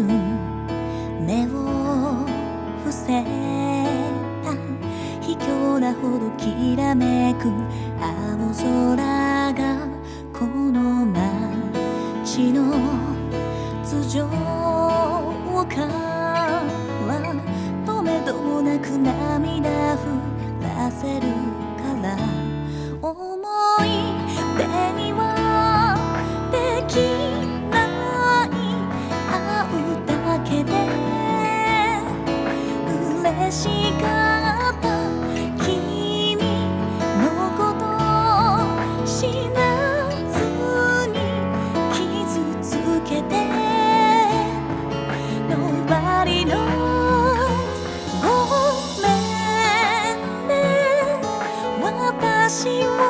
目を伏せた卑怯なほどきらめく青空がこの街の頭上からとめどもなく涙降らせるから思い出にはできない会うだけで嬉しかった君のこと知らずに傷つけて Nobody knows ごめんね私を